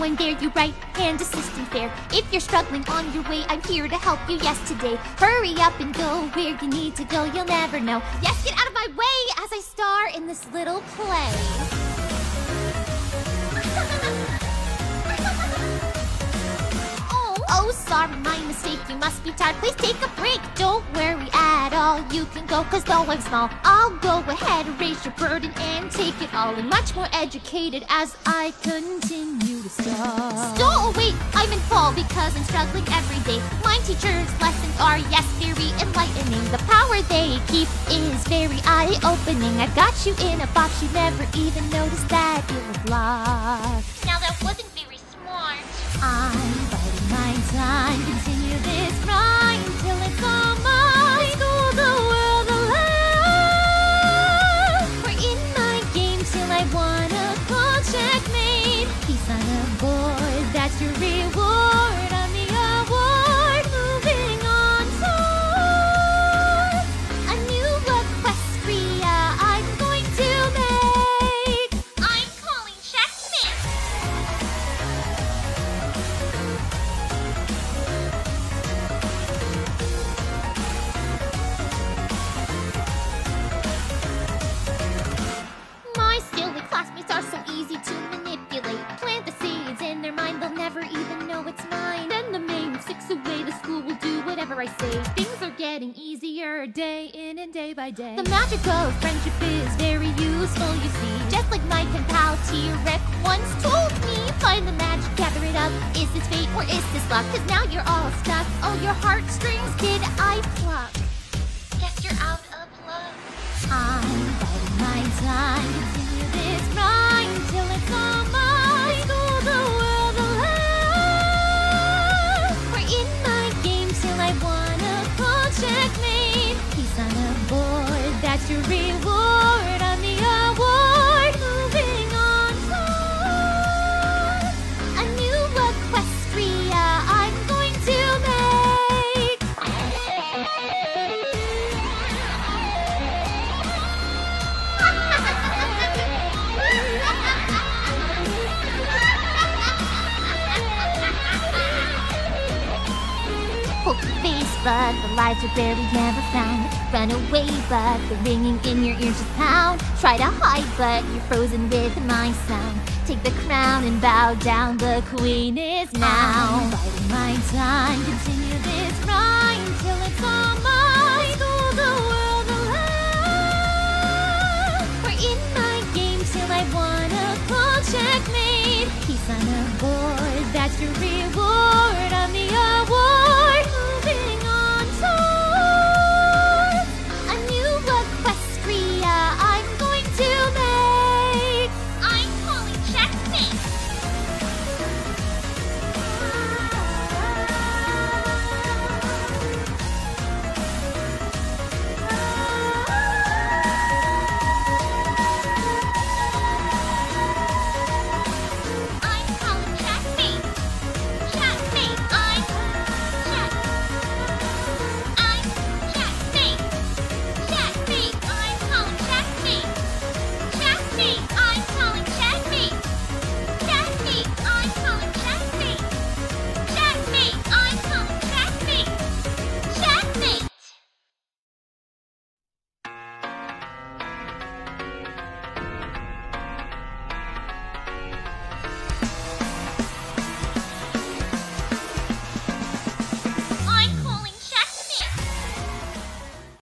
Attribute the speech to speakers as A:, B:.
A: I'm there, your right hand assistant fair. If you're struggling on your way, I'm here to help you, yes, today. Hurry up and go where you need to go, you'll never know. Yes, get out of my way as I star in this little play. Oh, sorry, my mistake, you must be tired. Please take a break, don't worry at all. You can go, cause though I'm small, I'll go ahead and raise your burden and take it all. And much more educated as I continue to star. So wait, I'm in fall because I'm struggling every day. My teacher's lessons are, yes, very enlightening. The power they keep is very eye-opening. I've got you in a box, you never even noticed that it was locked. Now that wasn't very smart. I'm biding my time, continue this rhyme till it's all mine. School, the world, the land. We're in my game till I wanna call checkmate. Peace on a board, that's your reward. On the award, moving on toward a new Equestria I'm going to make. I'm calling checkmate. My silly classmates are so easy to manipulate. Plant the seeds in their mind, they'll never even know it's mine. Then the main 6 away, the school will do whatever I say. Things are getting easier day in and day by day. The magic of friendship is very useful, you see. Just like my pen pal T-Rex once told me. Find the magic, gather it up. Is this fate or is this luck? Cause now you're all stuck. Oh, your heartstrings did I pluck? Guess you're out of luck. I'm biding my time, continue this rhyme till it's all mine. School, the world, the land. We're in my game till I wanna call checkmate. Peace on a board, that's your reward. On the award, moving on toward a new Equestria I'm going to make. Poker face, but the lights are buried, never found. Run away, but the ringing in your ears just pound. Try to hide, but you're frozen with my sound. Take the crown and bow down, the queen is now. I'm biding my time, continue this rhyme till it's all mine. School, the world, the land. We're in my game till I wanna call checkmate. Peace on a board, that's your reward.